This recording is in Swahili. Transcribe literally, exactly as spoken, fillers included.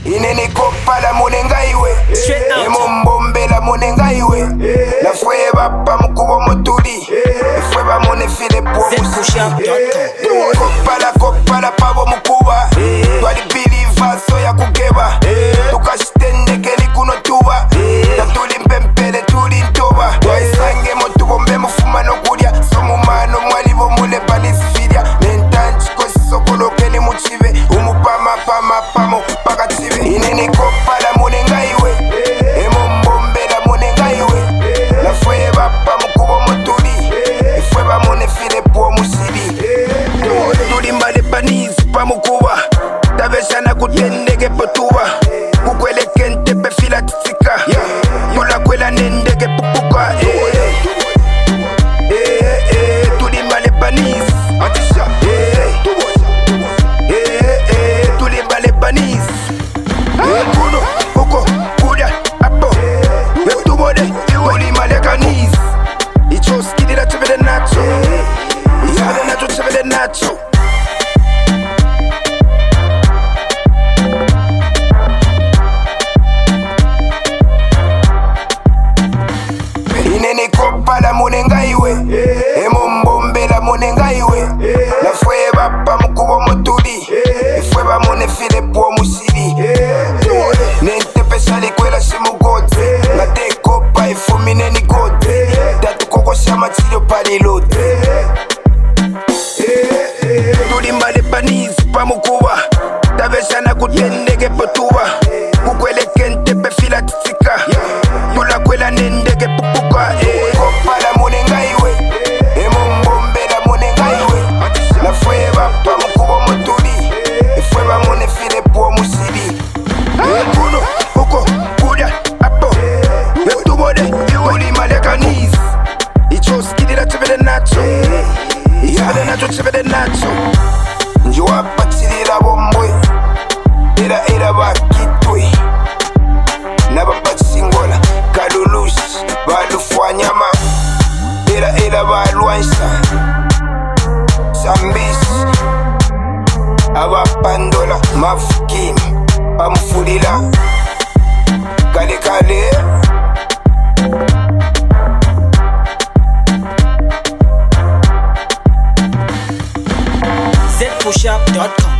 Inene kopa la monenga iwe Emombombe la monenga iwe La fwe bapa mkubo motuli Fwe ba mone file po musi Kopa la kopa la pavo mkuba Twali biliva so ya kukeba Tukashitende keni kuno tuba Na tuli mpempele tuli ntoba Waisange motu bombe mfuma no kudia Somu mano mwalibo mule panisi fidia Nentanchi kosi sokolo keni muchive Umupama pama pamo paka chive Inene kopa la monenga iwe Emombombe la monenga iwe La fwe bapa mkubo motuli Fwe ba mone file po musili Tuli mbale panisi pa mkuba Tabeshana kutendege potuba Kukwele kente pe fila tisika Tula kwela nendege pupuka Tuli mbale panisi Tuli mbale panisi Kuno, uko, kuda, apo Tubode, tuli mbale kanisi Icho skidi la chevede nacho Chevede nacho, chevede nacho Inene kopa la monenga iwe Emombombe la monenga iwe La fwe bapa mkubo motuli Fwe ba mone file po musili Nente pesali kwela shimu gote Ngate kopa ifumine ni gote Datu koko shama chilo pali lote Tuli mbale panisi pa mkuba Tabeshana kutendege potuba Kukwele kente pe fila tisika Tula kwela nendege pupuka Kopa la monenga iwe Emombombe la monenga iwe La fwe bapa mkubo motuli Fwe ba mone file po musili Kuno, uko, kuda, apo Tubode, tuli mbale kanisi Icho skidi la chevede nacho Chevede nacho, chevede nacho Njua patili la bombwe Era era bakitwe Naba patsingola Kalulush Balufwanyama Era era balwansa Sambis Abapandola Mafukini Pamfulila Kale kale Z push up dot com